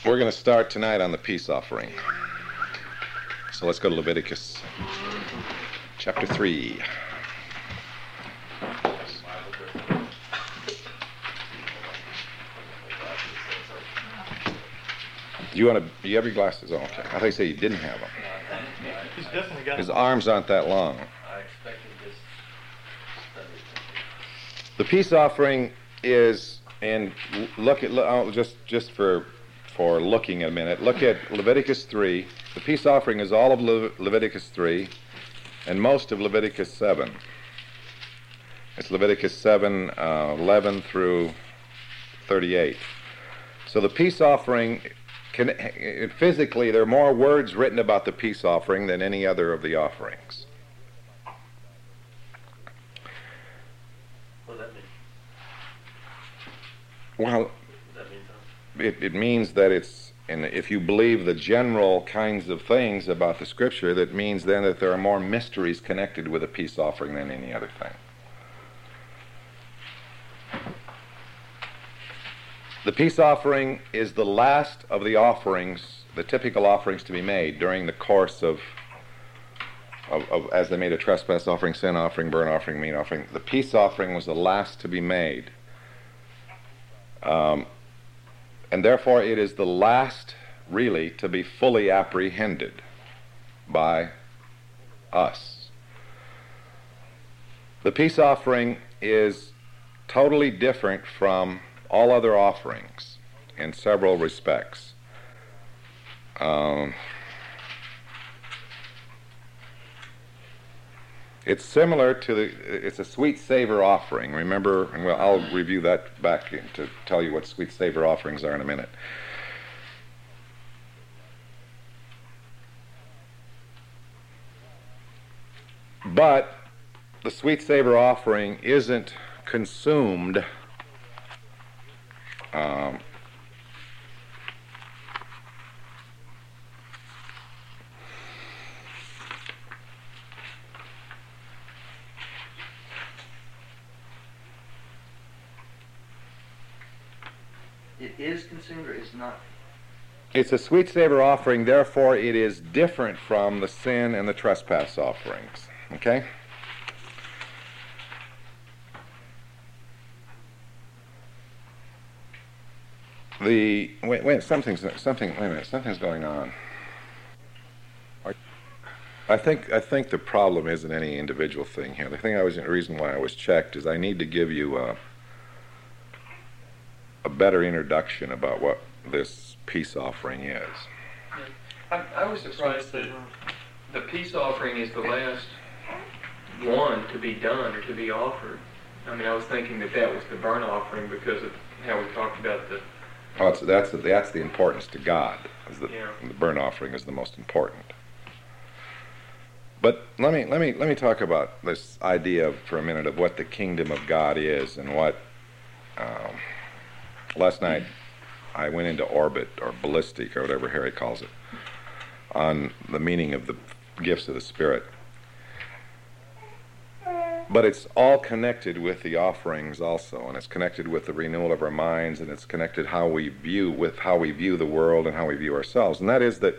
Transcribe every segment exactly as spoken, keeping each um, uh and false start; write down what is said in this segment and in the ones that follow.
We're going to start tonight on the peace offering. So let's go to Leviticus chapter three. Do you want to, do you have your glasses on? Okay. I thought you said you didn't have them. He's definitely got His arms aren't that long. I expected this. The peace offering is, and look at, oh, just just for for looking a minute, look at Leviticus three. The peace offering is all of Le- Leviticus three and most of Leviticus seven. It's Leviticus seven, uh, eleven through thirty-eight. So the peace offering, can, physically, there are more words written about the peace offering than any other of the offerings. What does that mean? Well, What does that mean, Tom? It, it means that it's, and if you believe the general kinds of things about the Scripture, that means then that there are more mysteries connected with a peace offering than any other thing. The peace offering is the last of the offerings, the typical offerings to be made during the course of, of, of as they made a trespass offering, sin offering, burnt offering, meat offering. The peace offering was the last to be made. Um, and therefore it is the last, really, to be fully apprehended by us. The peace offering is totally different from all other offerings in several respects. Um, it's similar to the, it's a sweet savor offering. Remember, and well, I'll review that back to tell you what sweet savor offerings are in a minute. But the sweet savor offering isn't consumed Um, It is consumed or is not? it's a sweet savor offering, therefore it is different from the sin and the trespass offerings. Okay? The wait, wait, something's something. Wait a minute, something's going on. I think I think the problem isn't any individual thing here. The thing I was the reason why I was checked is I need to give you a, a better introduction about what this peace offering is. I, I was surprised that the peace offering is the last one to be done or to be offered. I mean, I was thinking that that was the burnt offering because of how we talked about the. Oh, it's, that's the, that's the importance to God. Is the, Yeah. the burnt offering is the most important. But let me let me let me talk about this idea of, for a minute, of what the kingdom of God is and what. Um, last night, I went into orbit or ballistic or whatever Harry calls it on the meaning of the gifts of the Spirit. But it's all connected with the offerings also, and it's connected with the renewal of our minds, and it's connected how we view with how we view the world and how we view ourselves. And that is that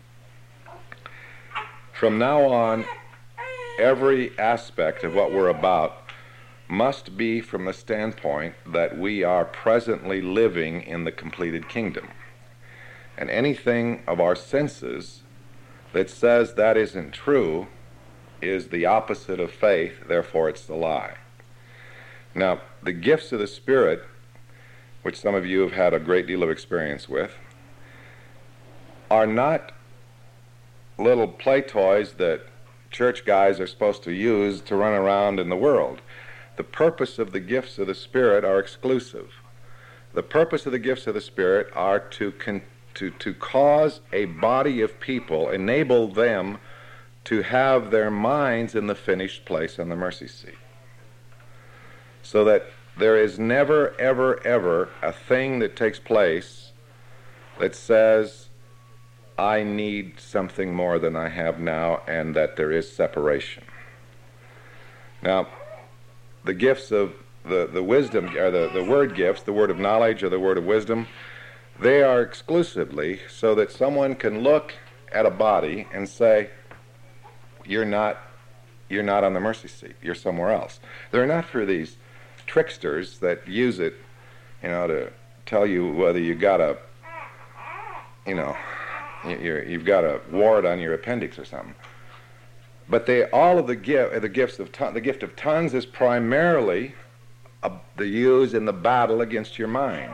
from now on, every aspect of what we're about must be from the standpoint that we are presently living in the completed kingdom. And anything of our senses that says that isn't true is the opposite of faith, therefore it's the lie. Now, the gifts of the Spirit, which some of you have had a great deal of experience with, are not little play toys that church guys are supposed to use to run around in the world. The purpose of the gifts of the Spirit are exclusive. The purpose of the gifts of the Spirit are to con- to to cause a body of people, enable them to have their minds in the finished place on the mercy seat. So that there is never, ever, ever a thing that takes place that says, I need something more than I have now, and that there is separation. Now, the gifts of the, the wisdom, or the, the word gifts, the word of knowledge or the word of wisdom, They are exclusively so that someone can look at a body and say, you're not, you're not on the mercy seat, you're somewhere else. They're not for these tricksters that use it, you know, to tell you whether you got a, you know, you're, you've got a wart on your appendix or something. But they, all of the gift, the gifts of ton, the gift of tongues is primarily a, the use in the battle against your mind.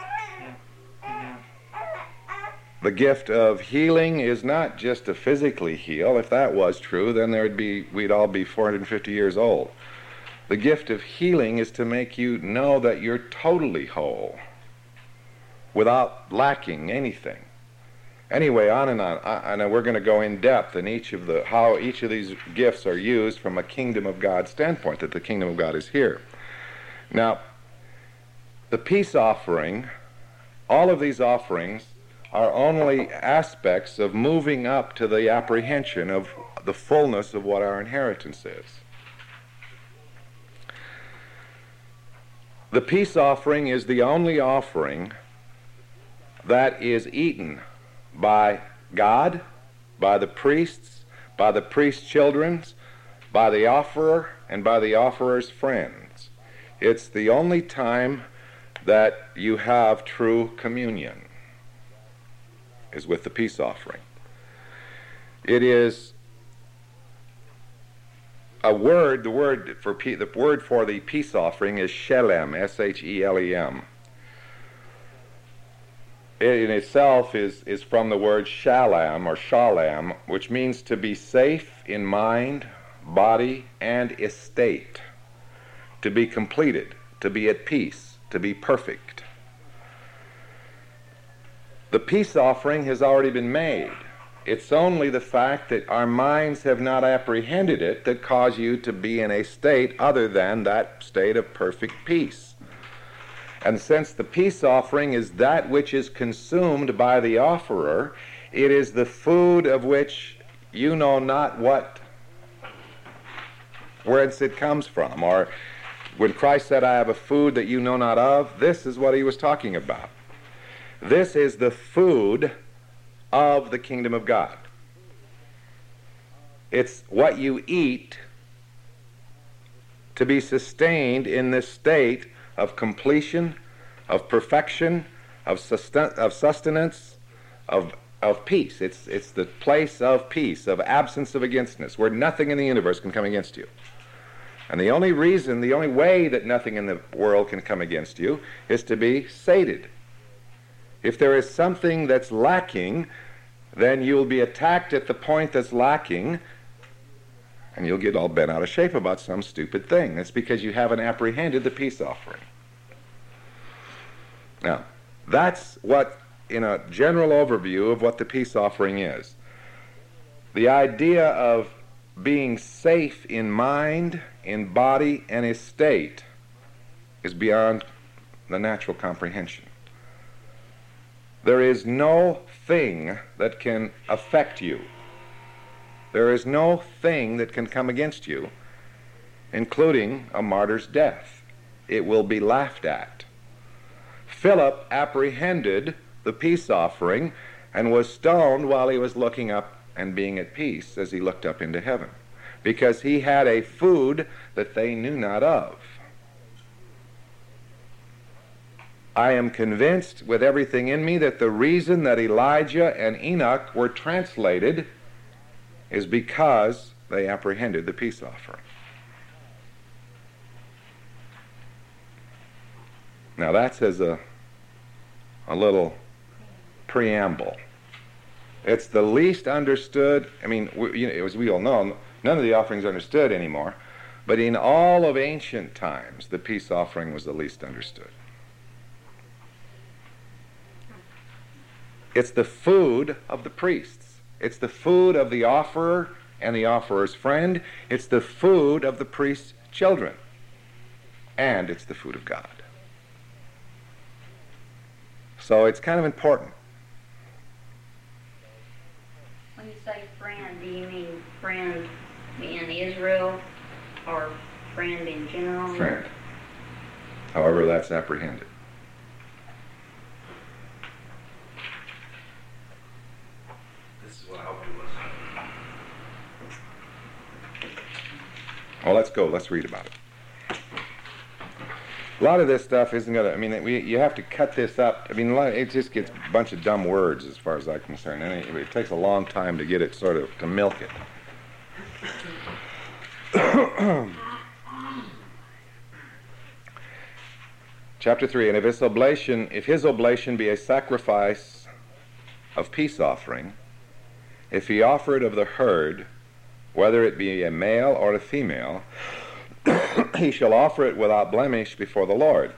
The gift of healing is not just to physically heal. If that was true, then there'd be, we'd all be four hundred fifty years old. The gift of healing is to make you know that you're totally whole, without lacking anything. Anyway, on and on, I, and we're going to go in depth in each of the, how each of these gifts are used from a kingdom of God standpoint, that the kingdom of God is here. Now, the peace offering, all of these offerings are only aspects of moving up to the apprehension of the fullness of what our inheritance is. The peace offering is the only offering that is eaten by God, by the priests, by the priest's children, by the offerer, and by the offerer's friends. It's the only time that you have true communion, is with the peace offering. It is a word, the word for pe- the word for the peace offering is shelem, S H E L E M. It in itself is, is from the word shalom or shalom, which means to be safe in mind, body, and estate, to be completed, to be at peace, to be perfect. The peace offering has already been made. It's only the fact that our minds have not apprehended it that cause you to be in a state other than that state of perfect peace. And since the peace offering is that which is consumed by the offerer, it is the food of which you know not what, whence it comes from. Or when Christ said, I have a food that you know not of, this is what he was talking about. This is the food of the kingdom of God. It's what you eat to be sustained in this state of completion, of perfection, of, susten- of sustenance, of, of peace. It's, it's the place of peace, of absence of againstness, where nothing in the universe can come against you. And the only reason, the only way that nothing in the world can come against you is to be sated. If there is something that's lacking, then you'll be attacked at the point that's lacking, and you'll get all bent out of shape about some stupid thing. That's because you haven't apprehended the peace offering. Now, that's what, in a general overview of what the peace offering is. The idea of being safe in mind, in body, and estate is beyond the natural comprehension. There is no thing that can affect you. There is no thing that can come against you, including a martyr's death. It will be laughed at. Philip apprehended the peace offering and was stoned while he was looking up and being at peace as he looked up into heaven, because he had a food that they knew not of. I am convinced with everything in me that the reason that Elijah and Enoch were translated is because they apprehended the peace offering. Now that's as a, a little preamble. It's the least understood. I mean, we, you know, as we all know, none of the offerings are understood anymore, but in all of ancient times, the peace offering was the least understood. It's the food of the priests. It's the food of the offerer and the offerer's friend. It's the food of the priest's children. And it's the food of God. So it's kind of important. When you say friend, do you mean friend in Israel or friend in general? Friend. However that's apprehended. Well, let's go. Let's read about it. A lot of this stuff isn't going to, I mean, we, you have to cut this up. I mean, a lot, it just gets a bunch of dumb words as far as I'm concerned. And it, it takes a long time to get it sort of, to milk it. Chapter three, and if his oblation, if his oblation be a sacrifice of peace offering, if he offer it of the herd, whether it be a male or a female, he shall offer it without blemish before the Lord.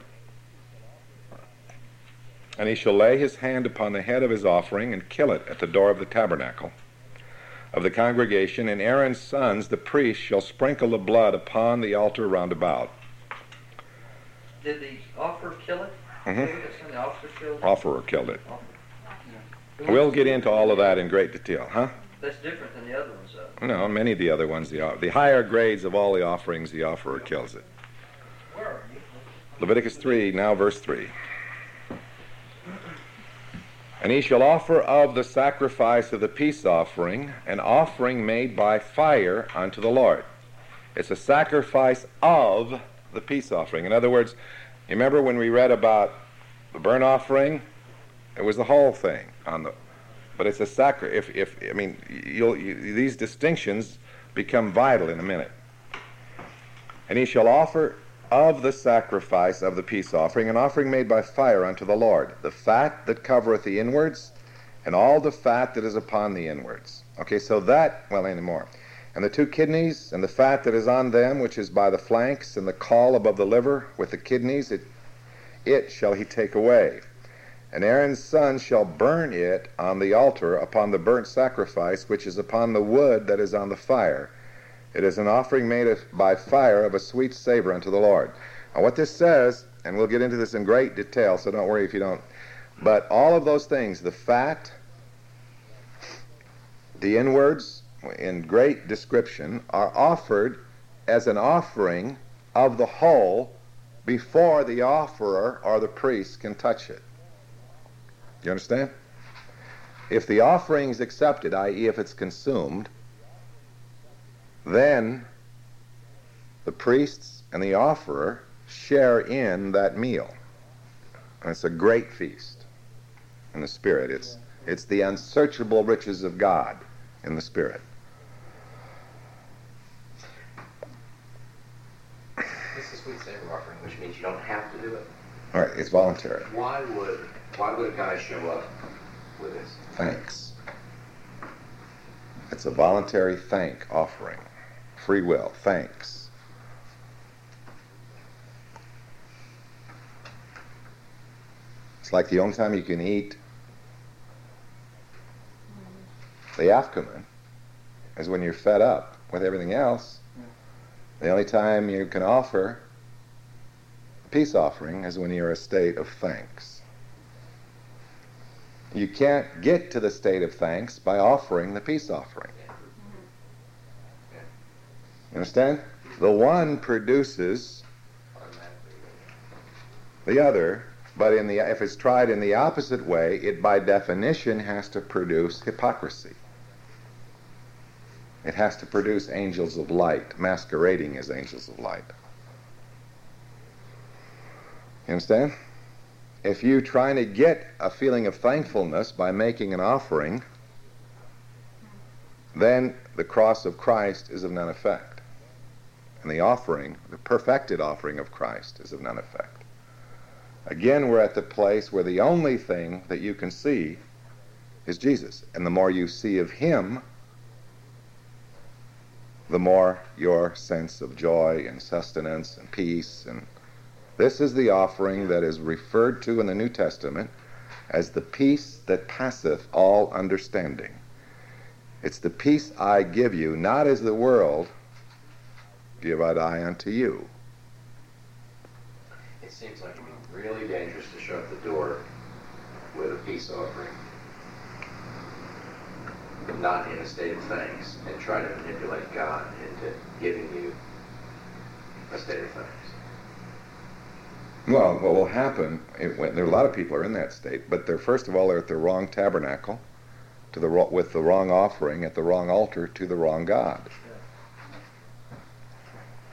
And he shall lay his hand upon the head of his offering and kill it at the door of the tabernacle of the congregation, and Aaron's sons, the priests, shall sprinkle the blood upon the altar round about. Did the offerer kill it? Mm-hmm. The offerer killed it? Offerer killed it. Yeah. We'll get into all of that in great detail, huh? That's different than the other ones, though. No, many of the other ones, the, the higher grades of all the offerings, the offerer kills it. Where are you? Leviticus three, now verse three. And he shall offer of the sacrifice of the peace offering an offering made by fire unto the Lord. It's a sacrifice of the peace offering. In other words, you remember when we read about the burnt offering? It was the whole thing on the. But it's a sacri. If if I mean, you'll, you, these distinctions become vital in a minute. And he shall offer of the sacrifice of the peace offering an offering made by fire unto the Lord, the fat that covereth the inwards, and all the fat that is upon the inwards. Okay, so that well, any more. And the two kidneys, and the fat that is on them, which is by the flanks, and the caul above the liver, with the kidneys, it, it shall he take away. And Aaron's son shall burn it on the altar upon the burnt sacrifice, which is upon the wood that is on the fire. It is an offering made of, by fire of a sweet savor unto the Lord. Now what this says, and we'll get into this in great detail, so don't worry if you don't, but all of those things, the fat, the inwards, in great description, are offered as an offering of the whole before the offerer or the priest can touch it. You understand? If the offering is accepted, that is if it's consumed, then the priests and the offerer share in that meal. And it's a great feast in the Spirit. It's, it's the unsearchable riches of God in the Spirit. This is sweet savor offering, which means you don't have to do it. All right, it's voluntary. Why would why would a guy show up with this? Thanks. It's a voluntary thank offering. Free will, thanks. It's like the only time you can eat the afkomen is when you're fed up with everything else. The only time you can offer a peace offering is when you're in a state of thanks. You can't get to the state of thanks by offering the peace offering. You understand? The one produces the other, but in the if it's tried in the opposite way, it by definition has to produce hypocrisy. It has to produce angels of light, masquerading as angels of light. You understand? If you're trying to get a feeling of thankfulness by making an offering, then the cross of Christ is of none effect. And the offering, the perfected offering of Christ, is of none effect. Again, we're at the place where the only thing that you can see is Jesus. And the more you see of Him, the more your sense of joy and sustenance and peace. And this is the offering that is referred to in the New Testament as the peace that passeth all understanding. It's the peace I give you, not as the world give I unto you. It seems like it'd be really dangerous to shut the door with a peace offering, not in a state of thanks, and try to manipulate God into giving you a state of thanks. Well, what will happen, it, when, there are a lot of people are in that state, but they're, first of all, they're at the wrong tabernacle, to the with the wrong offering, at the wrong altar, to the wrong God.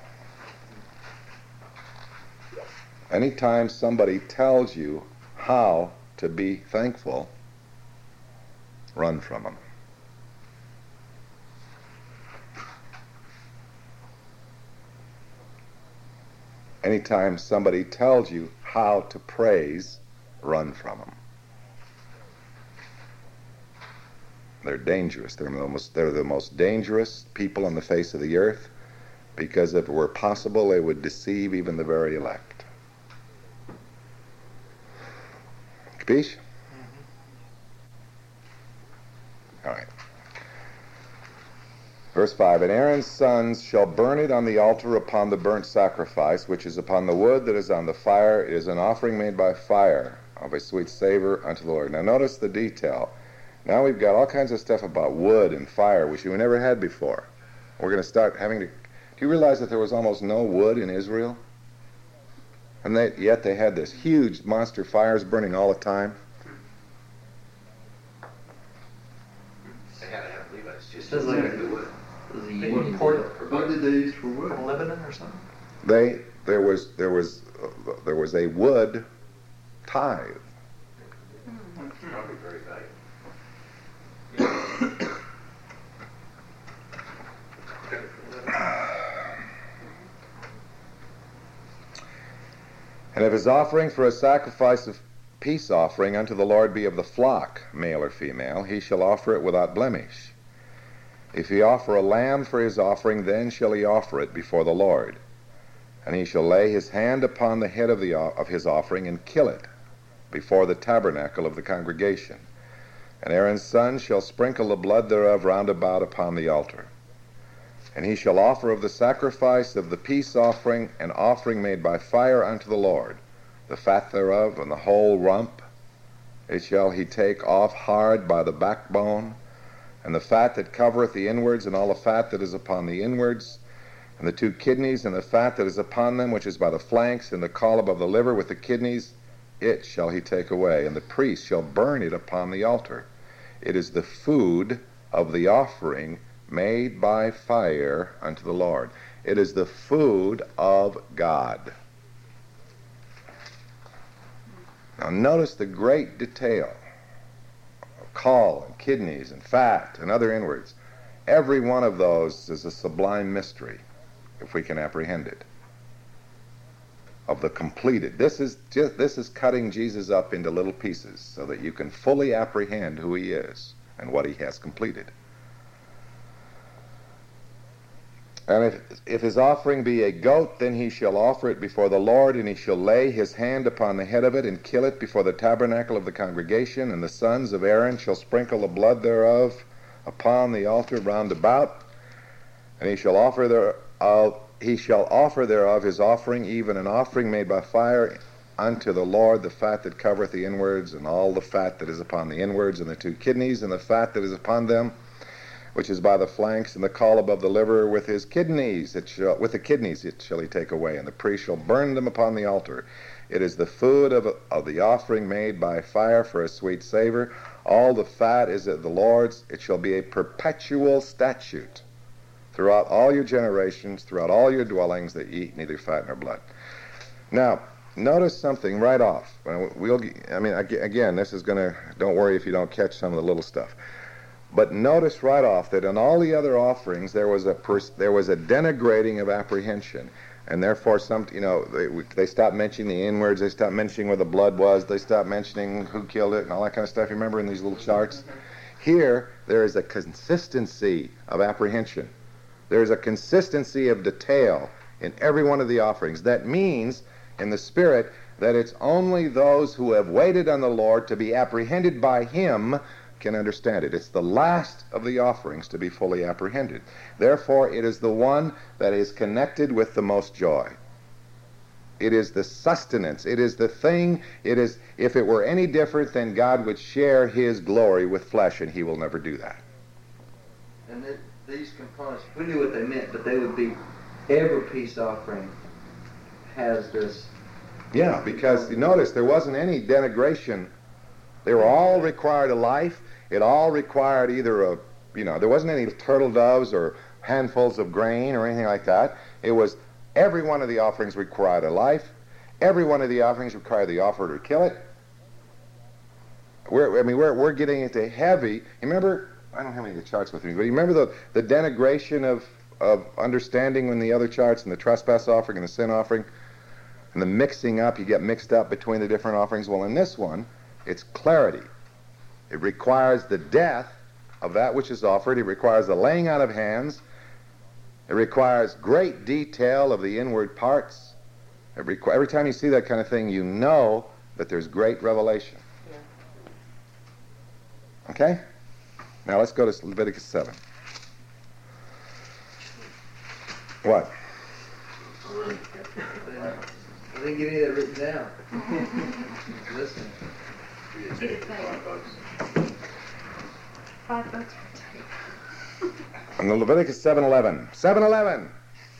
Anytime somebody tells you how to be thankful, run from them. Anytime somebody tells you how to praise, run from them. They're dangerous. They're the most, they're the most dangerous people on the face of the earth, because if it were possible, they would deceive even the very elect. Capiche? Mm-hmm. All right. Verse five, and Aaron's sons shall burn it on the altar upon the burnt sacrifice, which is upon the wood that is on the fire. It is an offering made by fire of a sweet savor unto the Lord. Now notice the detail. Now we've got all kinds of stuff about wood and fire, which we never had before. We're going to start having to... Do you realize that there was almost no wood in Israel? And they, yet they had this huge monster fires burning all the time. They had to have Levites just Sounds use like the wood. Was he They using would the- port- What did they use for wood? from Lebanon or something? They there was there was uh, there was a wood tithe. Probably very valuable. And if his offering for a sacrifice of peace offering unto the Lord be of the flock, male or female, he shall offer it without blemish. If he offer a lamb for his offering, then shall he offer it before the Lord. And he shall lay his hand upon the head of, the, of his offering and kill it before the tabernacle of the congregation. And Aaron's son shall sprinkle the blood thereof round about upon the altar. And he shall offer of the sacrifice of the peace offering an offering made by fire unto the Lord, the fat thereof and the whole rump. It shall he take off hard by the backbone, and the fat that covereth the inwards, and all the fat that is upon the inwards, and the two kidneys, and the fat that is upon them, which is by the flanks, and the caul above the liver with the kidneys, it shall he take away, and the priest shall burn it upon the altar. It is the food of the offering made by fire unto the Lord. It is the food of God. Now notice the great detail of caul and kidneys and fat and other inwards. Every one of those is a sublime mystery, if we can apprehend it, of the completed. This is just, this is cutting Jesus up into little pieces so that you can fully apprehend who he is and what he has completed. And if, if his offering be a goat, then he shall offer it before the Lord, and he shall lay his hand upon the head of it, and kill it before the tabernacle of the congregation, and the sons of Aaron shall sprinkle the blood thereof upon the altar round about, and he shall offer thereof, he shall offer thereof his offering, even an offering made by fire unto the Lord, the fat that covereth the inwards, and all the fat that is upon the inwards, and the two kidneys, and the fat that is upon them, which is by the flanks, and the caul above the liver with his kidneys, it shall, with the kidneys it shall he take away, and the priest shall burn them upon the altar. It is the food of, of the offering made by fire for a sweet savor. All the fat is of the Lord's. It shall be a perpetual statute throughout all your generations, throughout all your dwellings, that ye eat neither fat nor blood. Now, notice something right off. We'll, I mean, again, this is going to, don't worry if you don't catch some of the little stuff. But notice right off that in all the other offerings there was a pers- there was a denigrating of apprehension, and therefore some you know they they stopped mentioning the inwards, they stopped mentioning where the blood was, they stopped mentioning who killed it, and all that kind of stuff. You remember in these little charts? Here there is a consistency of apprehension. There is a consistency of detail in every one of the offerings. That means in the Spirit that it's only those who have waited on the Lord to be apprehended by him can understand it. It's the last of the offerings to be fully apprehended. Therefore, it is the one that is connected with the most joy. It is the sustenance. It is the thing. It is, if it were any different, then God would share his glory with flesh, and he will never do that. And th- these components, we knew what they meant, but they would be, every peace offering has this. Yeah, because you notice there wasn't any denigration. They were all required a life. It all required either a, you know, there wasn't any turtle doves or handfuls of grain or anything like that. It was, every one of the offerings required a life. Every one of the offerings require the offerer to kill it. We're, I mean, we're, we're getting into heavy. You remember, I don't have any of the charts with me, but you remember the, the denigration of, of understanding in the other charts, and the trespass offering and the sin offering, and the mixing up, you get mixed up between the different offerings. Well, in this one, it's clarity. It requires the death of that which is offered. It requires the laying out of hands. It requires great detail of the inward parts. It requ- every time you see that kind of thing, you know that there's great revelation. Okay? Now let's go to Leviticus seven. What? I didn't get any of that written down. Listen. Five bucks. And the Leviticus seven eleven. seven eleven.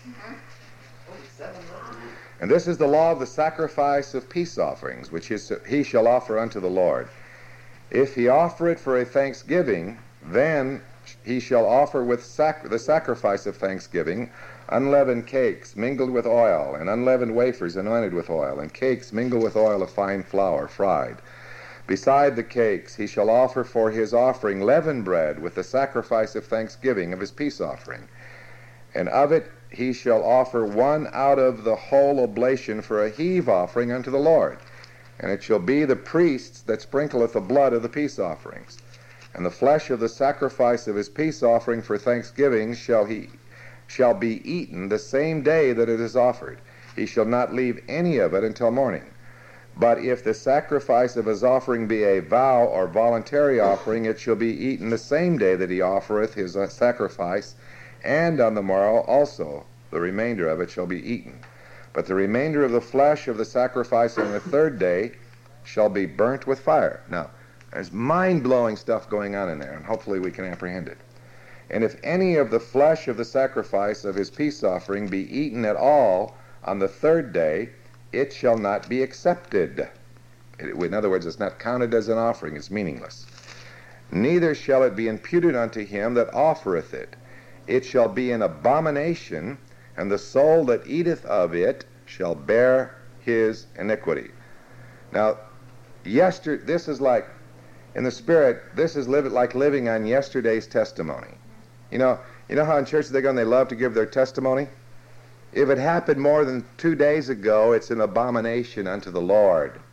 And this is the law of the sacrifice of peace offerings, which is, he shall offer unto the Lord. If he offer it for a thanksgiving, then he shall offer with sac- the sacrifice of thanksgiving unleavened cakes mingled with oil, and unleavened wafers anointed with oil, and cakes mingled with oil of fine flour, fried. Beside the cakes he shall offer for his offering leavened bread with the sacrifice of thanksgiving of his peace offering. And of it he shall offer one out of the whole oblation for a heave offering unto the Lord. And it shall be the priest's that sprinkleth the blood of the peace offerings. And the flesh of the sacrifice of his peace offering for thanksgiving shall he shall be eaten the same day that it is offered. He shall not leave any of it until morning. But if the sacrifice of his offering be a vow or voluntary offering, it shall be eaten the same day that he offereth his uh, sacrifice, and on the morrow also the remainder of it shall be eaten. But the remainder of the flesh of the sacrifice on the third day shall be burnt with fire. Now, there's mind-blowing stuff going on in there, and hopefully we can apprehend it. And if any of the flesh of the sacrifice of his peace offering be eaten at all on the third day, it shall not be accepted. In other words, it's not counted as an offering, it's meaningless. Neither shall it be imputed unto him that offereth it. It shall be an abomination, and the soul that eateth of it shall bear his iniquity. Now, yesterday, this is like, in the spirit, this is live, like living on yesterday's testimony. You know, you know how in churches they go and they love to give their testimony? If it happened more than two days ago, it's an abomination unto the Lord. Do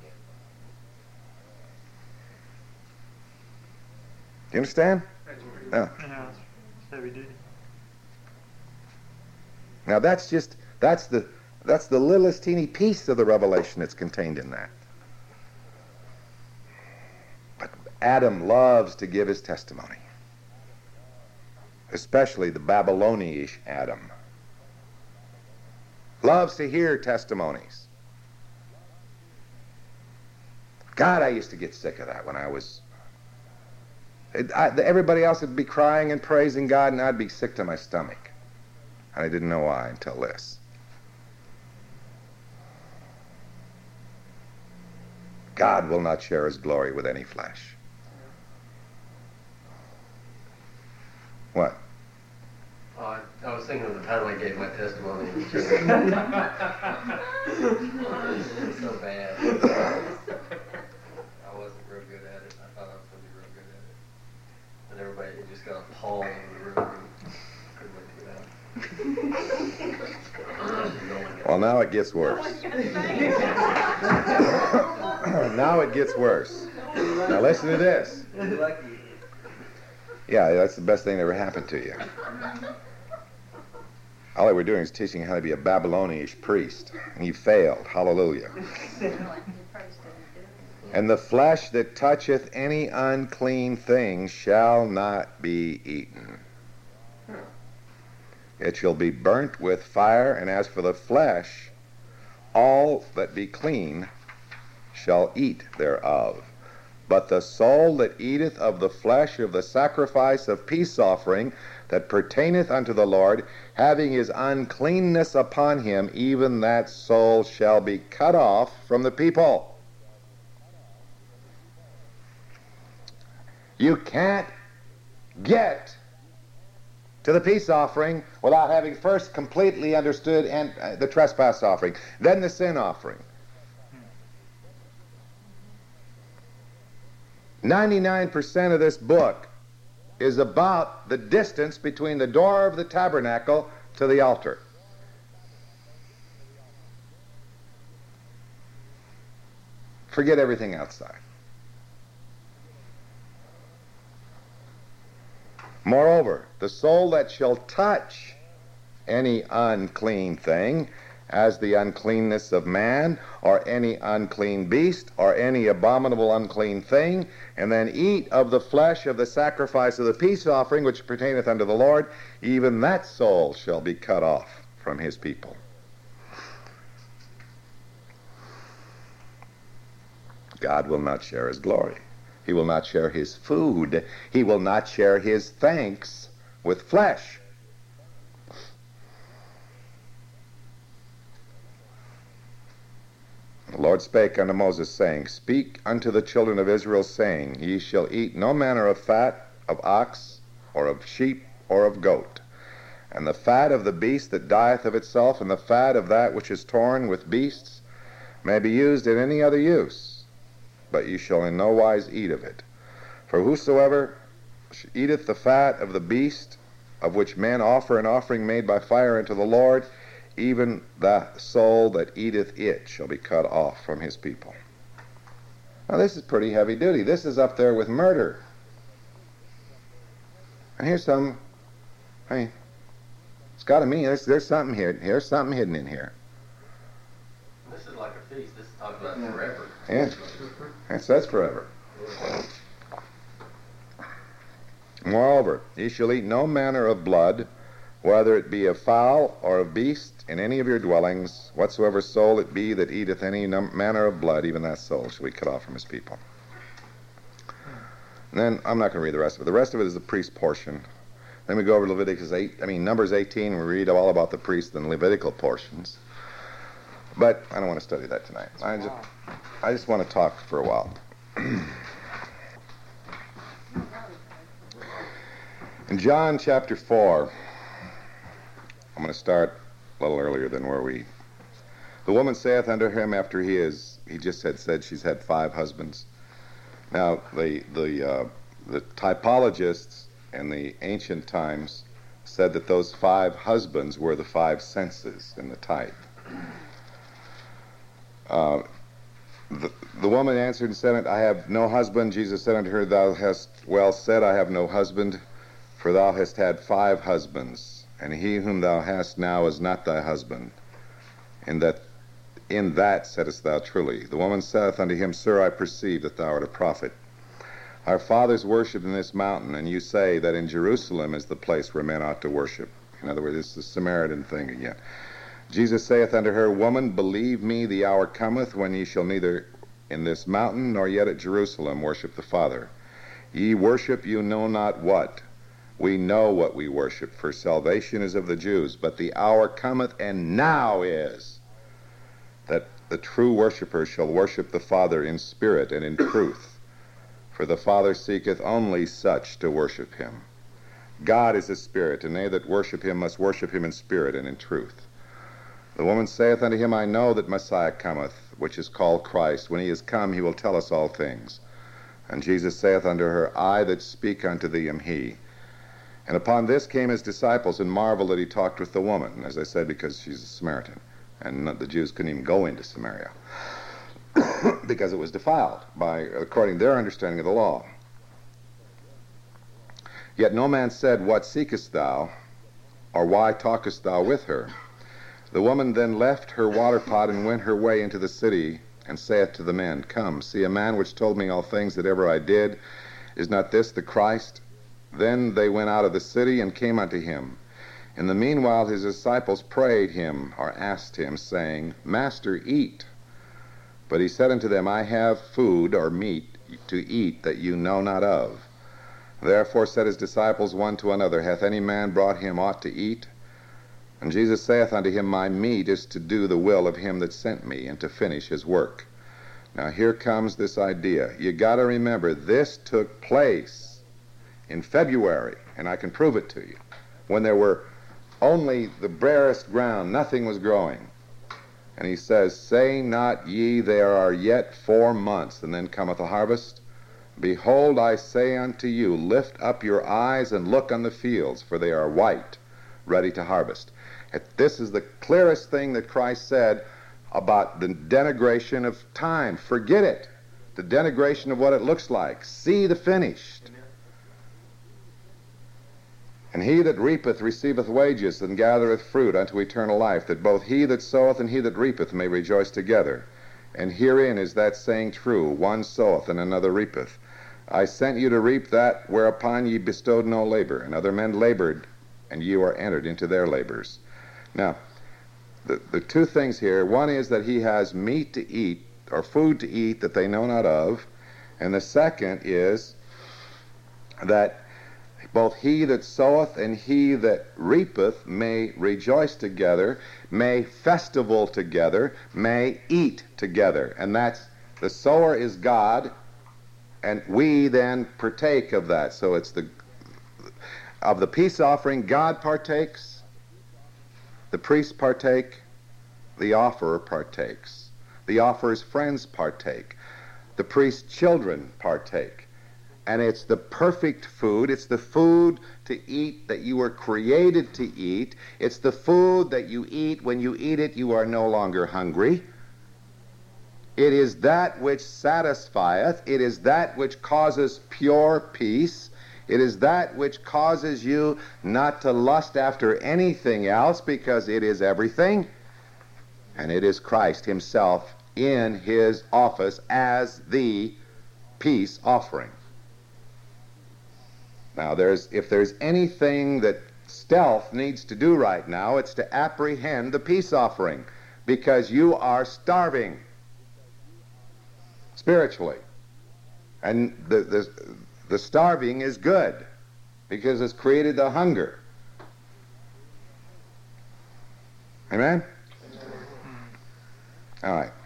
you understand? Yeah. Yeah, it's heavy duty. Now that's just, that's the, that's the littlest teeny piece of the revelation that's contained in that. But Adam loves to give his testimony. Especially the Babylonish Adam. Loves to hear testimonies. God, I used to get sick of that when I was... It, I, everybody else would be crying and praising God, and I'd be sick to my stomach. And I didn't know why until this. God will not share his glory with any flesh. What? Oh, I, I was thinking of the time I gave my testimony. It was just so bad. I wasn't real good at it. I thought I was going to be real good at it. And everybody just got appalled in the room and couldn't wait to get out. Well, now it gets worse. Now it gets worse. Now listen to this. Yeah, that's the best thing that ever happened to you. All they were doing is teaching you how to be a Babylonish priest. And you failed. Hallelujah. And the flesh that toucheth any unclean thing shall not be eaten. It shall be burnt with fire, and as for the flesh, all that be clean shall eat thereof. But the soul that eateth of the flesh of the sacrifice of peace offering that pertaineth unto the Lord, having his uncleanness upon him, even that soul shall be cut off from the people. You can't get to the peace offering without having first completely understood and, uh, the trespass offering, then the sin offering. ninety-nine percent of this book is about the distance between the door of the tabernacle to the altar. Forget everything outside. Moreover, the soul that shall touch any unclean thing, as the uncleanness of man, or any unclean beast, or any abominable unclean thing, and then eat of the flesh of the sacrifice of the peace offering, which pertaineth unto the Lord, even that soul shall be cut off from his people. God will not share his glory. He will not share his food. He will not share his thanks with flesh. The Lord spake unto Moses, saying, Speak unto the children of Israel, saying, Ye shall eat no manner of fat of ox, or of sheep, or of goat. And the fat of the beast that dieth of itself, and the fat of that which is torn with beasts, may be used in any other use, but ye shall in no wise eat of it. For whosoever eateth the fat of the beast, of which men offer an offering made by fire unto the Lord, even the soul that eateth it shall be cut off from his people. Now this is pretty heavy duty. This is up there with murder. And here's some, I mean, it's got to mean there's, there's something here. Here's something hidden in here. This is like a feast. This is talking about yeah. forever. Yeah, it says forever. Moreover, ye shall eat no manner of blood, whether it be of fowl or of beast, in any of your dwellings. Whatsoever soul it be that eateth any num- manner of blood, even that soul shall be cut off from his people. And then, I'm not going to read the rest of it. The rest of it is the priest portion. Then we go over to Leviticus eight, I mean Numbers eighteen, and we read all about the priest and Levitical portions. But I don't want to study that tonight. I just, I just want to talk for a while. In John chapter four, I'm going to start a little earlier than where we... The woman saith unto him after he is, he just had said she's had five husbands. Now, the, the, uh, the typologists in the ancient times said that those five husbands were the five senses in the type. Uh, the, the woman answered and said, I have no husband. Jesus said unto her, Thou hast well said, I have no husband, for thou hast had five husbands, and he whom thou hast now is not thy husband. In that, in that saidst thou truly. The woman saith unto him, Sir, I perceive that thou art a prophet. Our fathers worshipped in this mountain, and you say that in Jerusalem is the place where men ought to worship. In other words, it's the Samaritan thing again. Jesus saith unto her, Woman, believe me, the hour cometh when ye shall neither in this mountain nor yet at Jerusalem worship the Father. Ye worship you know not what. We know what we worship, for salvation is of the Jews. But the hour cometh, and now is, that the true worshippers shall worship the Father in spirit and in truth. For the Father seeketh only such to worship him. God is a spirit, and they that worship him must worship him in spirit and in truth. The woman saith unto him, I know that Messiah cometh, which is called Christ. When he is come, he will tell us all things. And Jesus saith unto her, I that speak unto thee am he. And upon this came his disciples, and marveled that he talked with the woman, as I said, because she's a Samaritan. And the Jews couldn't even go into Samaria, because it was defiled, by according to their understanding of the law. Yet no man said, What seekest thou? Or why talkest thou with her? The woman then left her water pot, and went her way into the city, and saith to the men, Come, see a man which told me all things that ever I did. Is not this the Christ? Then they went out of the city, and came unto him. In the meanwhile his disciples prayed him, or asked him, saying, Master, eat. But he said unto them, I have food, or meat, to eat that you know not of. Therefore said his disciples one to another, Hath any man brought him aught to eat? And Jesus saith unto him, My meat is to do the will of him that sent me, and to finish his work. Now here comes this idea. You got to remember, this took place in February, and I can prove it to you. when there were only the barest ground, nothing was growing. And he says, say not ye, there are yet four months, and then cometh the harvest. Behold, I say unto you, lift up your eyes and look on the fields, for they are white, ready to harvest. This is the clearest thing that Christ said about the denigration of time. Forget it. The denigration of what it looks like. See the finished. And he that reapeth receiveth wages, and gathereth fruit unto eternal life, that both he that soweth and he that reapeth may rejoice together. And herein is that saying true, one soweth and another reapeth. I sent you to reap that whereupon ye bestowed no labor, and other men labored, and you are entered into their labors. Now, the, the two things here, one is that he has meat to eat, or food to eat that they know not of, and the second is that both he that soweth and he that reapeth may rejoice together, may festival together, may eat together. And that's, the sower is God, and we then partake of that. So it's the, of the peace offering, God partakes, the priests partake, the offerer partakes. The offerer's friends partake. The priest's children partake. And it's the perfect food. It's the food to eat that you were created to eat. It's the food that you eat. When you eat it, you are no longer hungry. It is that which satisfieth. It is that which causes pure peace. It is that which causes you not to lust after anything else, because it is everything. And it is Christ himself in his office as the peace offering. Now, there's, if there's anything that stealth needs to do right now, it's to apprehend the peace offering, because you are starving spiritually. And the, the, the starving is good, because it's created the hunger. Amen? All right.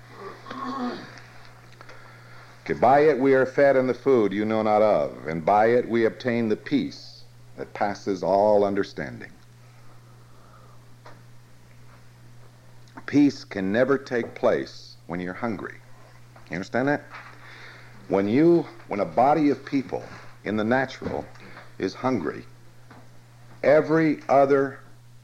Okay, by it we are fed on the food you know not of, and by it we obtain the peace that passes all understanding. Peace can never take place when you're hungry. You understand that? When you, when a body of people in the natural is hungry, every other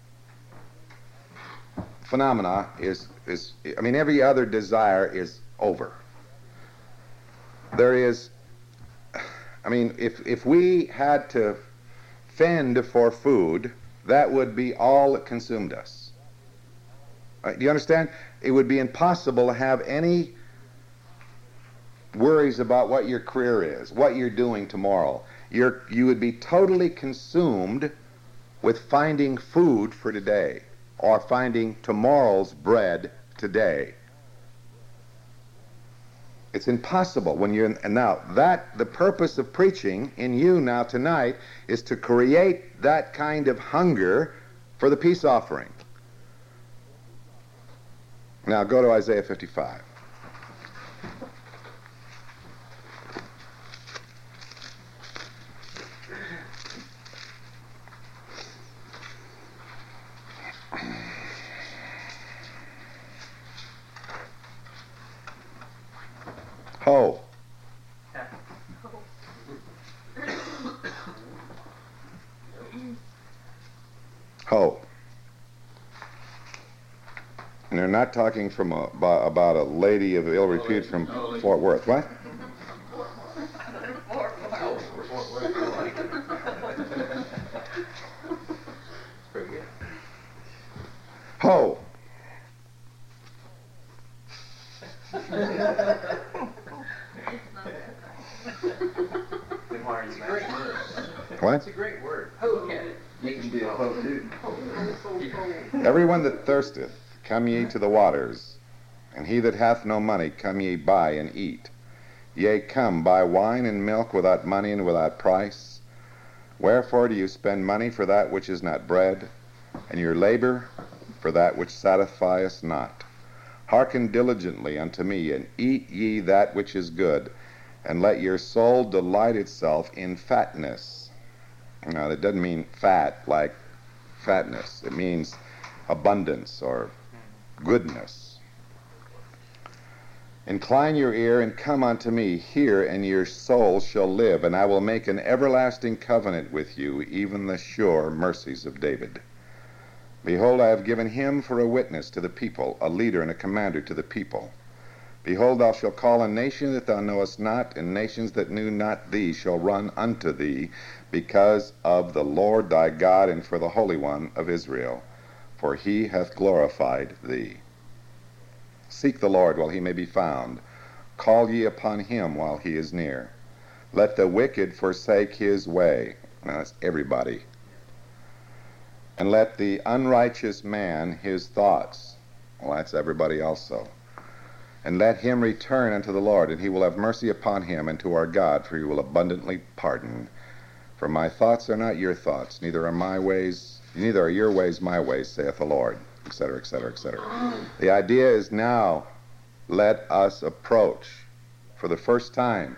phenomena is, is, I mean, every other desire is over. There is, I mean, if, if we had to fend for food, that would be all that consumed us. Right? Do you understand? It would be impossible to have any worries about what your career is, what you're doing tomorrow. You're, you would be totally consumed with finding food for today, or finding tomorrow's bread today. It's impossible when you're in, and now that the purpose of preaching in you now tonight is to create that kind of hunger for the peace offering. Now go to Isaiah fifty-five. Ho. Ho. And they're not talking from a, about, about a lady of ill repute from Fort Worth. What? Ho. What? It's a great word. You can be a hoe too. Everyone that thirsteth, come ye to the waters, and he that hath no money, come ye buy and eat. Yea, come, buy wine and milk without money and without price. Wherefore do you spend money for that which is not bread, and your labor for that which satisfieth not? Hearken diligently unto me, and eat ye that which is good, and let your soul delight itself in fatness. Now, that doesn't mean fat like fatness. It means abundance or goodness. Incline your ear and come unto me. Hear, and your soul shall live, and I will make an everlasting covenant with you, even the sure mercies of David. Behold, I have given him for a witness to the people, a leader and a commander to the people. Behold, thou shalt call a nation that thou knowest not, and nations that knew not thee shall run unto thee, because of the Lord thy God, and for the Holy One of Israel, for he hath glorified thee. Seek the Lord while he may be found. Call ye upon him while he is near. Let the wicked forsake his way. Now that's everybody. And let the unrighteous man his thoughts. Well, that's everybody also. And let him return unto the Lord, and he will have mercy upon him, and to our God, for he will abundantly pardon. For my thoughts are not your thoughts, neither are my ways, neither are your ways my ways, saith the Lord, et cetera, et cetera, et cetera. The idea is now, let us approach, for the first time,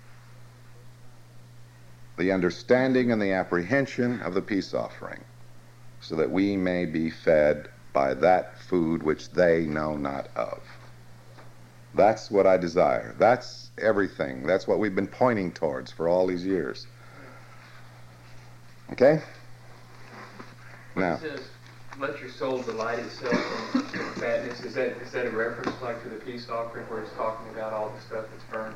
the understanding and the apprehension of the peace offering, so that we may be fed by that food which they know not of. That's what I desire. That's everything. That's what we've been pointing towards for all these years. Okay? Now. It says, let your soul delight itself in fatness. Is that is that a reference like to the peace offering where it's talking about all the stuff that's burned?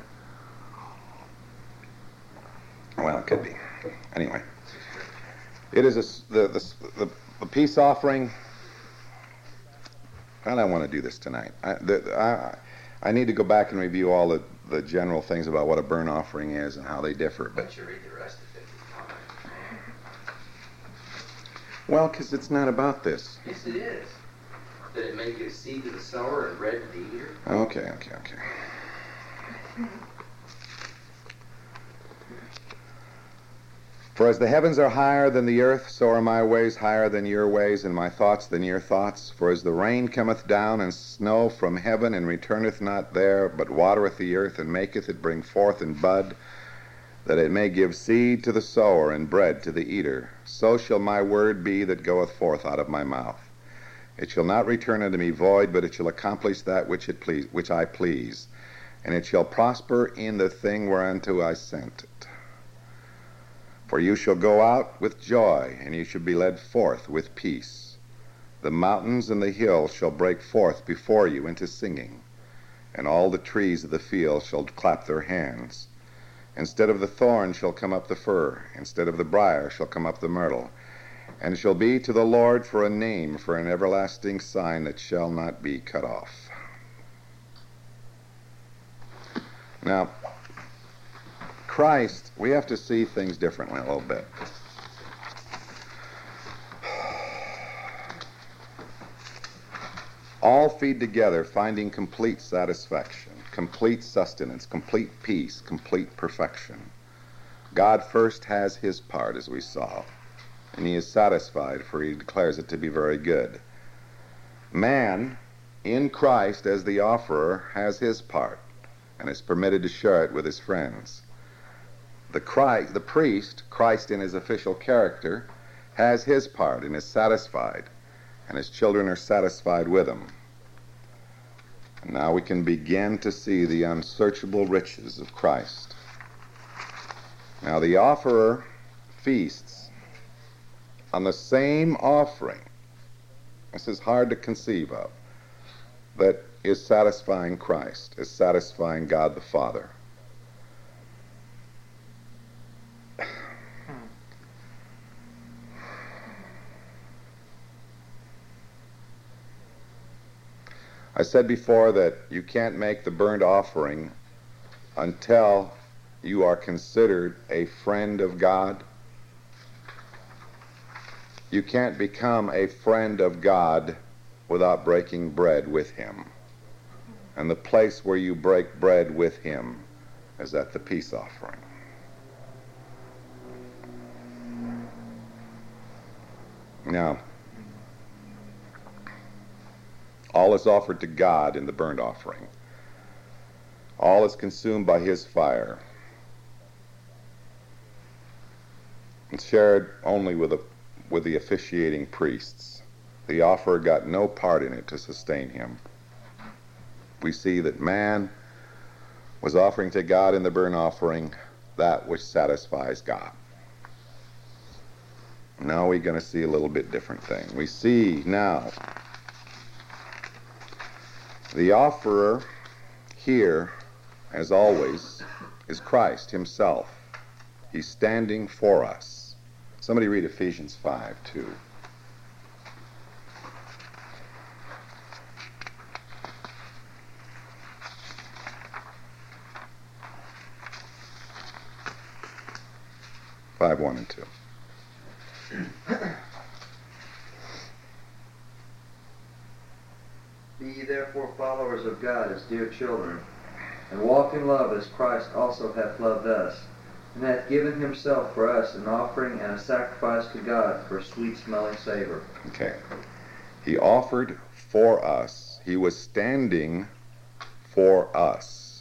Well, it could be. Anyway. It is a, the, the, the, the peace offering. I don't want to do this tonight. I, the, I, I need to go back and review all the, the general things about what a burnt offering is and how they differ. But But you read the rest of it. well, because it's not about this. Yes, it is. That it may give seed to the sower and bread to the eater. Okay, okay, okay. For as the heavens are higher than the earth, so are my ways higher than your ways, and my thoughts than your thoughts. For as the rain cometh down and snow from heaven, and returneth not there, but watereth the earth, and maketh it bring forth and bud, that it may give seed to the sower and bread to the eater, so shall my word be that goeth forth out of my mouth. It shall not return unto me void, but it shall accomplish that which it please, which I please, and it shall prosper in the thing whereunto I sent it. For you shall go out with joy, and you shall be led forth with peace. The mountains and the hills shall break forth before you into singing, and all the trees of the field shall clap their hands. Instead of the thorn shall come up the fir, instead of the briar shall come up the myrtle, and shall be to the Lord for a name, for an everlasting sign that shall not be cut off. Now, Christ, we have to see things differently a little bit. All feed together, finding complete satisfaction, complete sustenance, complete peace, complete perfection. God first has his part, as we saw, and he is satisfied, for he declares it to be very good. Man, in Christ as the offerer, has his part, and is permitted to share it with his friends. The Christ, the priest, Christ in his official character, has his part and is satisfied, and his children are satisfied with him. And now we can begin to see the unsearchable riches of Christ. Now the offerer feasts on the same offering. This is hard to conceive of. That is satisfying Christ, is satisfying God the Father. I said before that you can't make the burnt offering until you are considered a friend of God. You can't become a friend of God without breaking bread with him. And the place where you break bread with him is at the peace offering. Now, all is offered to God in the burnt offering. All is consumed by his fire. It's shared only with a with the officiating priests. The offerer got no part in it to sustain him. We see that man was offering to God in the burnt offering that which satisfies God. Now we're going to see a little bit different thing. We see now the offerer here, as always, is Christ himself. He's standing for us. Somebody read Ephesians five, two. five, one and two. Be ye therefore followers of God as dear children, and walk in love as Christ also hath loved us, and hath given himself for us an offering and a sacrifice to God for a sweet-smelling savor. Okay. He offered for us. He was standing for us.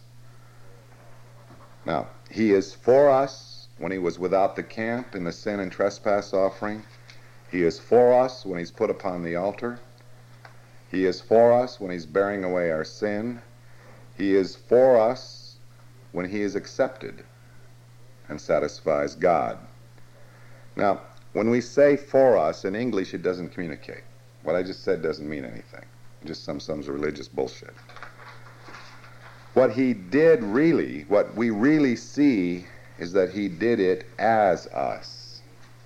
Now, he is for us when he was without the camp in the sin and trespass offering. He is for us when he's put upon the altar. He is for us when he's bearing away our sin. He is for us when he is accepted and satisfies God. Now, when we say for us, in English it doesn't communicate. What I just said doesn't mean anything. Just some some religious bullshit. What he did really, what we really see, is that he did it as us.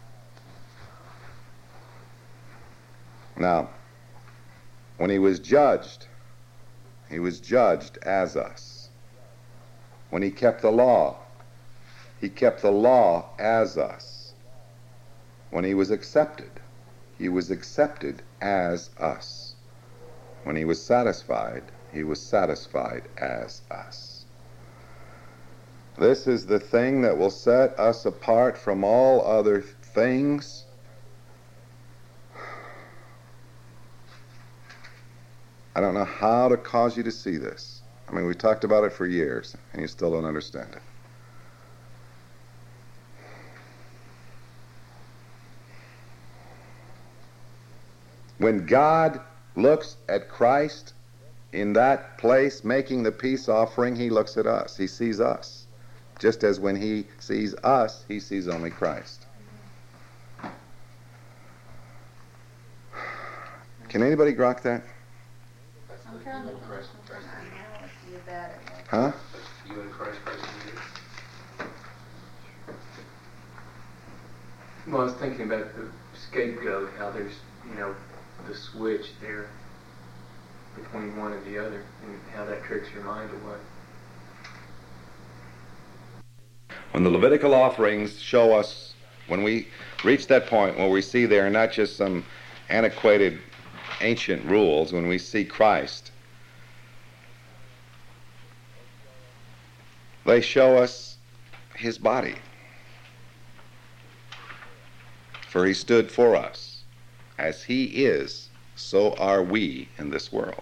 Now, when he was judged, he was judged as us. When he kept the law, he kept the law as us. When he was accepted, he was accepted as us. When he was satisfied, he was satisfied as us. This is the thing that will set us apart from all other things. I don't know how to cause you to see this. I mean, we talked about it for years, and you still don't understand it. When God looks at Christ in that place making the peace offering, he looks at us. He sees us. Just as when he sees us, he sees only Christ. Can anybody grok that? I'm trying to Christ, Christ. see about it. Huh? You and Christ, Christ in you. Well, I was thinking about the scapegoat, how there's, you know, the switch there between one and the other, and how that tricks your mind away. When the Levitical offerings show us, when we reach that point where we see they are not just some antiquated ancient rules, when we see Christ, they show us his body. For he stood for us. As he is, so are we in this world.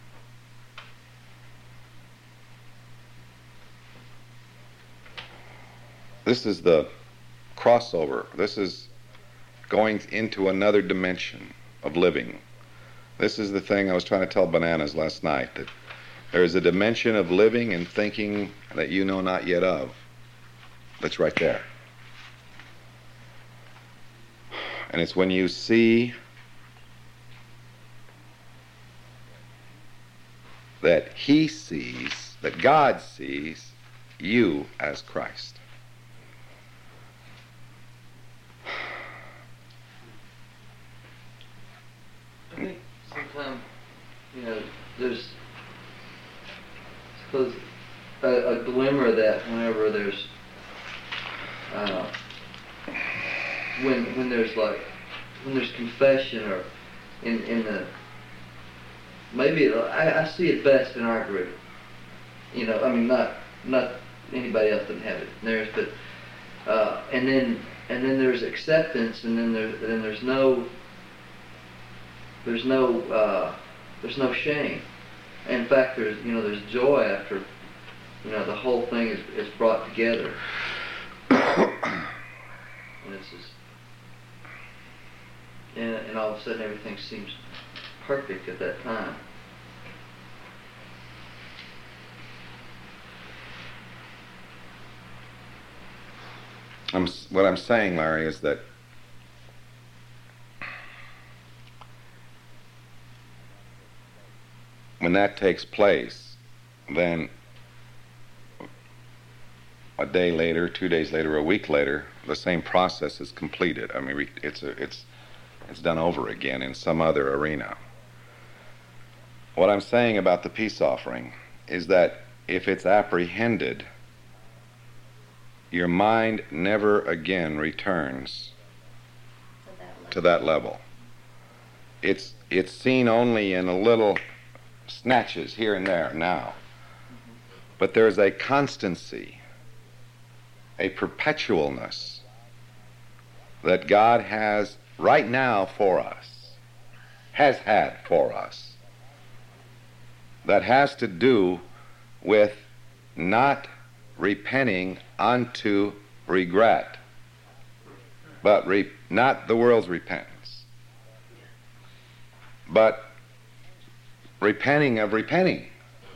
This is the crossover. This is going into another dimension of living. This is the thing I was trying to tell Bananas last night, that there is a dimension of living and thinking that you know not yet of. That's right there. And it's when you see that he sees, that God sees you as Christ. I think sometimes, you know, there's suppose a, a glimmer of that whenever there's uh, when when there's like when there's confession or in in the maybe I, I see it best in our group. You know, I mean not not anybody else doesn't have it in theirs, but uh, and then and then there's acceptance, and then there then there's no. There's no, uh, there's no shame. In fact, there's, you know, there's joy after, you know, the whole thing is, is brought together. And it's just, and, and all of a sudden everything seems perfect at that time. I'm, what I'm saying, Larry, is that when that takes place, then a day later, two days later, a week later, the same process is completed. I mean, it's a, it's it's done over again in some other arena. What I'm saying about the peace offering is that if it's apprehended, your mind never again returns to that level. It's it's seen only in a little snatches here and there now. But there's a constancy, a perpetualness that God has right now for us, has had for us, that has to do with not repenting unto regret, but re- not the world's repentance, but repenting of repenting.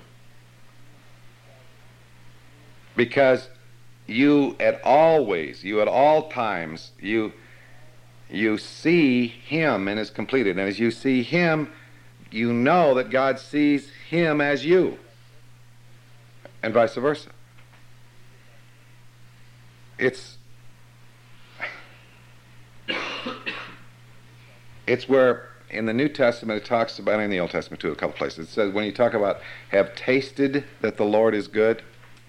Because you at always, you at all times, you you see Him and is completed. And as you see Him, you know that God sees Him as you, and vice versa. It's it's where in the New Testament it talks about, and in the Old Testament too, a couple places, it says when you talk about have tasted that the Lord is good,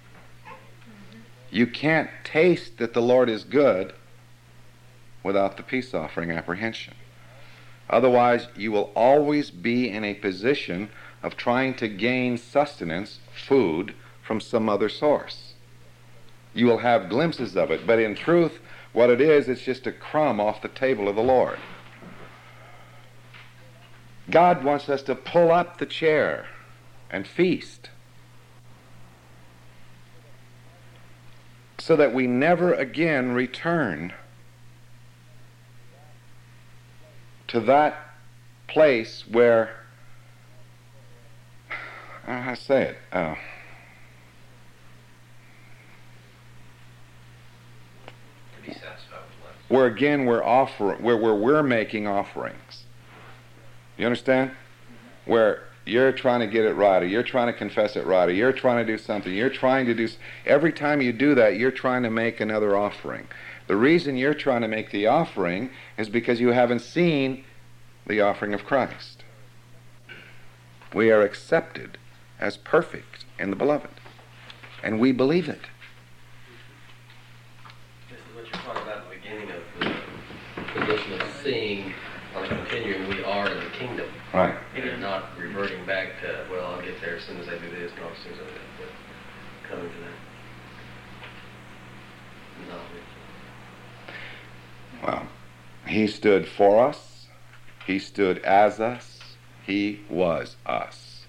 you can't taste that the Lord is good without the peace offering apprehension. Otherwise, you will always be in a position of trying to gain sustenance, food, from some other source. You will have glimpses of it, but in truth, what it is, it's just a crumb off the table of the Lord. God wants us to pull up the chair and feast, so that we never again return to that place where, I don't know how to say it, uh, To be satisfied with less. where again we're offering, where, where we're making offerings. You understand? Where you're trying to get it right, or you're trying to confess it right, or you're trying to do something, you're trying to do, every time you do that, you're trying to make another offering. The reason you're trying to make the offering is because you haven't seen the offering of Christ. We are accepted as perfect in the Beloved, and we believe it. This is what you're talking about at the beginning of the position of seeing on a continuum, we are in the kingdom. Right. And not reverting back to, well, I'll get there as soon as I do this, not as soon as I do that, but coming to that knowledge. Well, He stood for us, He stood as us, He was us.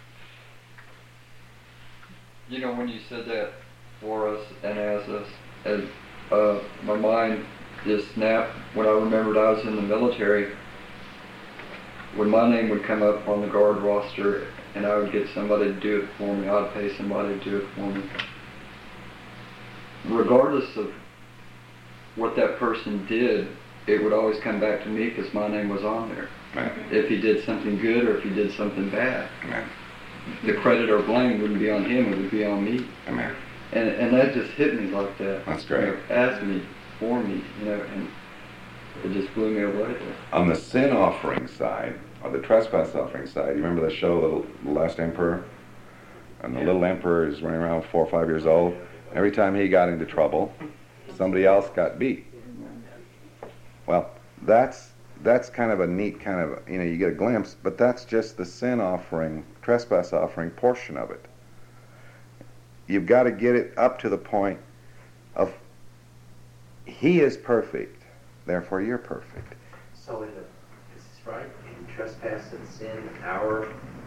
You know, when you said that, for us and as us, as uh, my mind just snapped when I remembered I was in the military. When my name would come up on the guard roster and I would get somebody to do it for me, I'd pay somebody to do it for me. Regardless of what that person did, it would always come back to me because my name was on there. Amen. If he did something good or if he did something bad. Amen. The credit or blame wouldn't be on him, it would be on me. Amen. And and that just hit me like that. That's great. You know, as me, for me, you know, and it just blew me away. On the sin offering side, or the trespass offering side, you remember the show, The Last Emperor? And the Yeah. little emperor is running around four or five years old. Every time he got into trouble, somebody else got beat. Well, that's that's kind of a neat kind of, you know, you get a glimpse, but that's just the sin offering, trespass offering portion of it. You've got to get it up to the point of he is perfect, therefore you're perfect. So in the, this is right, in trespass and sin, our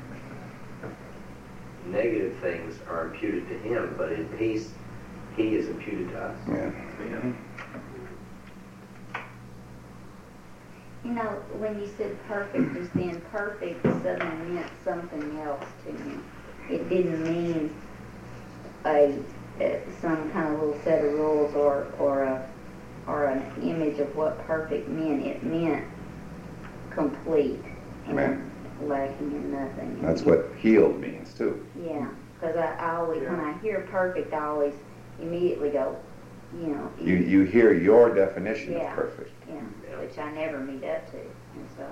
negative things are imputed to him, but in peace, he is imputed to us. Yeah. Yeah. You know, when you said perfect just then, perfect suddenly meant something else to me. It didn't mean a, a some kind of little set of rules or or a or an image of what perfect meant. It meant complete and Amen. lacking in nothing. That's what healed means too. Yeah, because I, I always, when I hear perfect, I always immediately go, you know. You you hear your definition Yeah. of perfect. Yeah, which I never meet up to, and so.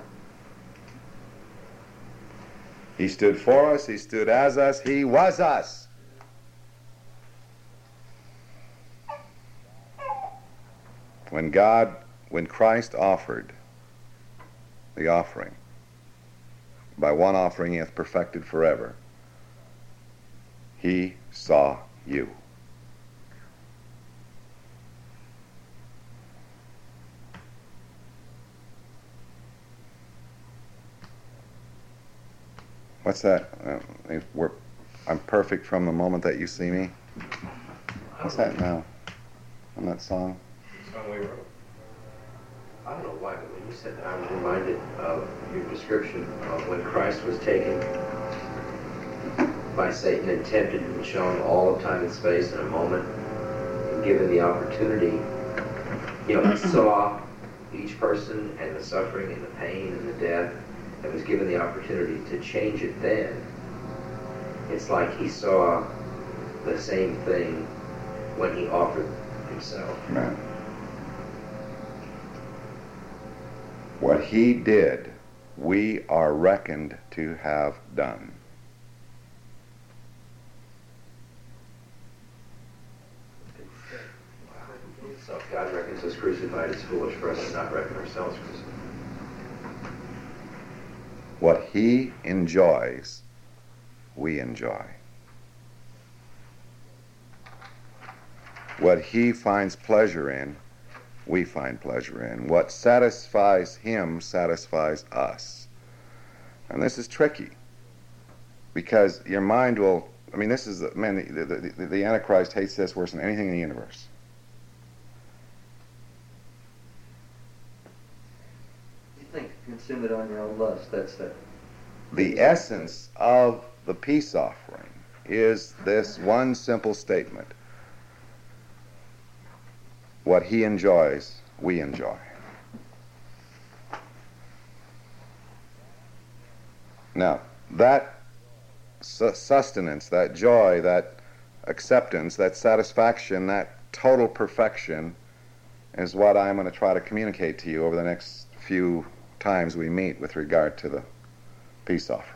He stood for us, he stood as us, he was us. When God, when Christ offered the offering, by one offering he hath perfected forever, he saw you. What's that? Uh, if we're, I'm perfect from the moment that you see me. What's that now? On that song? Song we wrote. I don't know why, but when you said that, I was reminded of your description of when Christ was taken by Satan and tempted and shown all of time and space in a moment and given the opportunity. You know, he saw each person and the suffering and the pain and the death and was given the opportunity to change it then. It's like he saw the same thing when he offered himself. Amen. What he did, we are reckoned to have done. So if God reckons us crucified, it's foolish for us to not reckon ourselves crucified. What he enjoys, we enjoy. What he finds pleasure in, we find pleasure in. What satisfies him satisfies us. And this is tricky, because your mind will, I mean, this is, man, the, the, the, the Antichrist hates this worse than anything in the universe. You think consume it on your own lust, that's it. The essence of the peace offering is this one simple statement. What he enjoys, we enjoy. Now, that su- sustenance, that joy, that acceptance, that satisfaction, that total perfection is what I'm going to try to communicate to you over the next few times we meet with regard to the peace offering.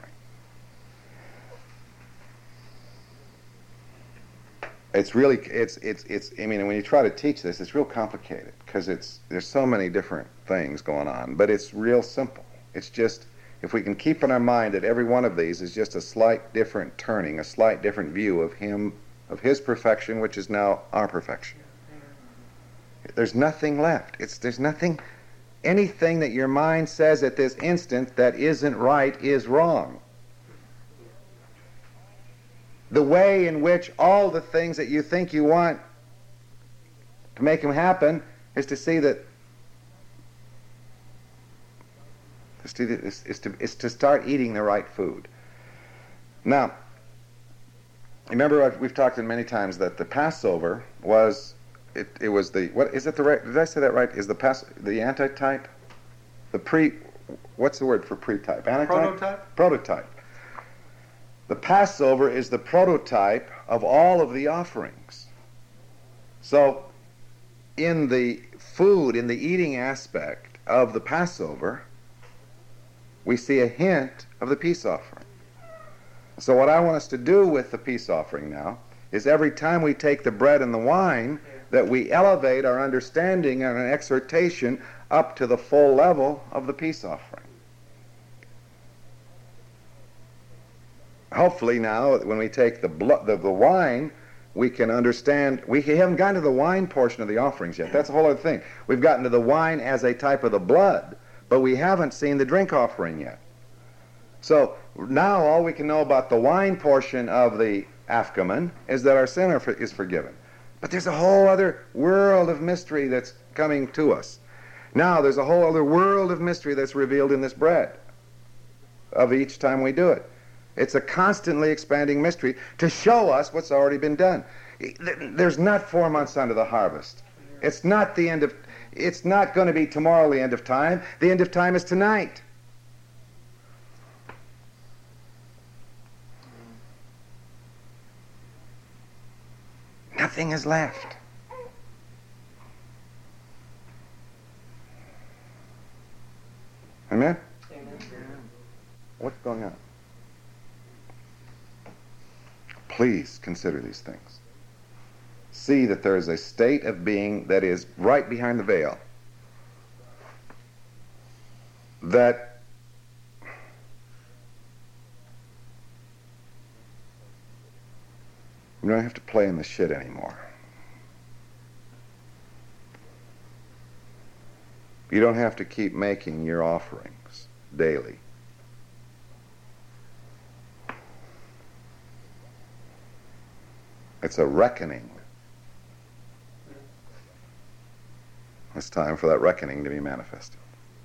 It's really, it's, it's, it's, I mean, when you try to teach this, it's real complicated, because it's, there's so many different things going on, but it's real simple. It's just, if we can keep in our mind that every one of these is just a slight different turning, a slight different view of him, of his perfection, which is now our perfection. There's nothing left. It's, there's nothing, anything that your mind says at this instant that isn't right is wrong. The way in which all the things that you think you want to make them happen is to see that is to, is, is to, is to start eating the right food. Now, remember what we've talked in many times, that the Passover was it, it was the what is it the right, did I say that right? Is the pass the antitype? The pre what's the word for pre-type? Antitype? Prototype? Prototype. The Passover is the prototype of all of the offerings. So, in the food, in the eating aspect of the Passover, we see a hint of the peace offering. So what I want us to do with the peace offering now is every time we take the bread and the wine, that we elevate our understanding and an exhortation up to the full level of the peace offering. Hopefully now, when we take the, blood, the the wine, we can understand. We haven't gotten to the wine portion of the offerings yet. That's a whole other thing. We've gotten to the wine as a type of the blood, but we haven't seen the drink offering yet. So now all we can know about the wine portion of the afkomen is that our sin is forgiven. But there's a whole other world of mystery that's coming to us. Now, there's a whole other world of mystery that's revealed in this bread of each time we do it. It's a constantly expanding mystery to show us what's already been done. There's not four months under the harvest. It's not the end of, it's not going to be tomorrow the end of time. The end of time is tonight. Nothing is left. Amen? Amen. What's going on? Please consider these things. See that there is a state of being that is right behind the veil. That you don't have to play in the shit anymore. You don't have to keep making your offerings daily. It's a reckoning. It's time for that reckoning to be manifested.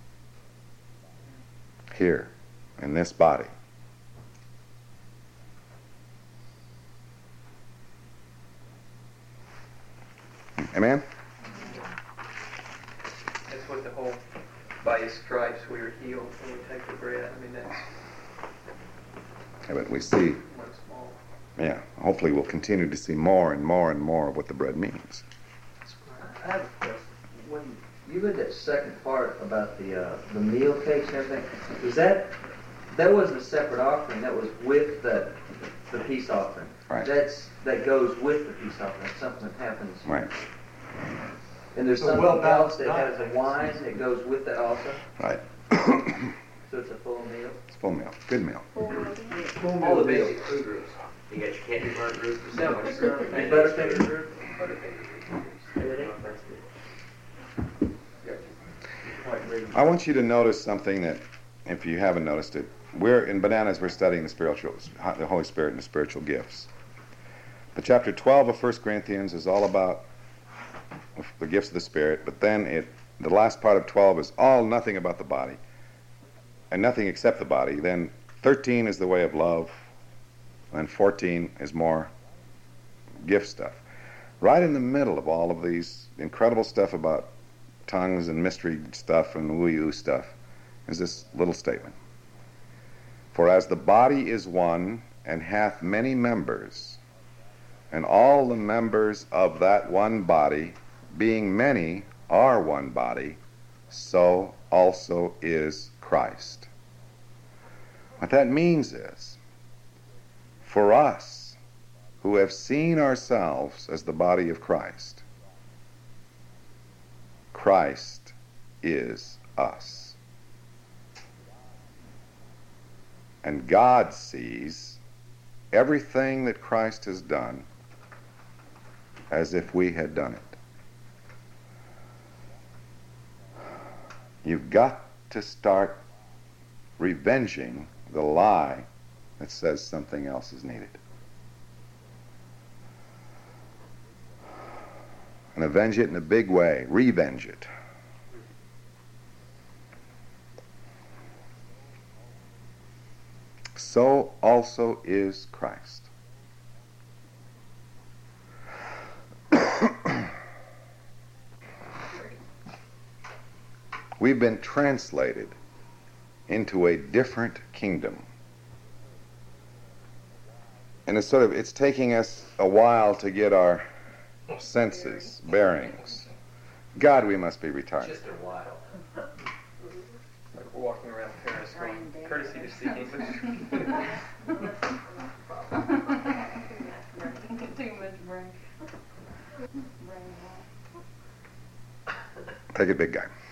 Here, in this body. Amen? That's what the whole, by his stripes we are healed when we take the bread. I mean, that's Yeah, but we see, one small. yeah, hopefully we'll continue to see more and more and more of what the bread means. I have a question. When you read that second part about the uh, the meal cakes and everything, was that that wasn't a separate offering? That was with the the peace offering. Right. That's that goes with the peace offering. It's something that happens. Right, And there's It's a something well-balanced else that has diet. a wine that goes with that also. right. So it's a full meal. It's full meal, good meal. All the basic food groups. You got your candy bar group, your sandwich group, And Butterfinger group. I want you to notice something that, if you haven't noticed it, we're in Bananas, we're studying the spiritual, the Holy Spirit and the spiritual gifts. But chapter twelve of First Corinthians is all about the gifts of the Spirit, but then it, the last part of twelve is all nothing about the body, and nothing except the body. Then thirteen is the way of love, and fourteen is more gift stuff. Right in the middle of all of these incredible stuff about tongues and mystery stuff and woo-yoo stuff is this little statement. For as the body is one and hath many members, and all the members of that one body, being many, are one body, so also is Christ. What that means is, for us who have seen ourselves as the body of Christ, Christ is us. And God sees everything that Christ has done as if we had done it. You've got to start revenging the lie that says something else is needed. And avenge it in a big way. Revenge it. So also is Christ. We've been translated into a different kingdom. And it's sort of, it's taking us a while to get our senses, bearings. God, we must be retarded. Just a while. Like we're walking around Paris going, courtesy to speak English. Too much brain. Take it, big guy.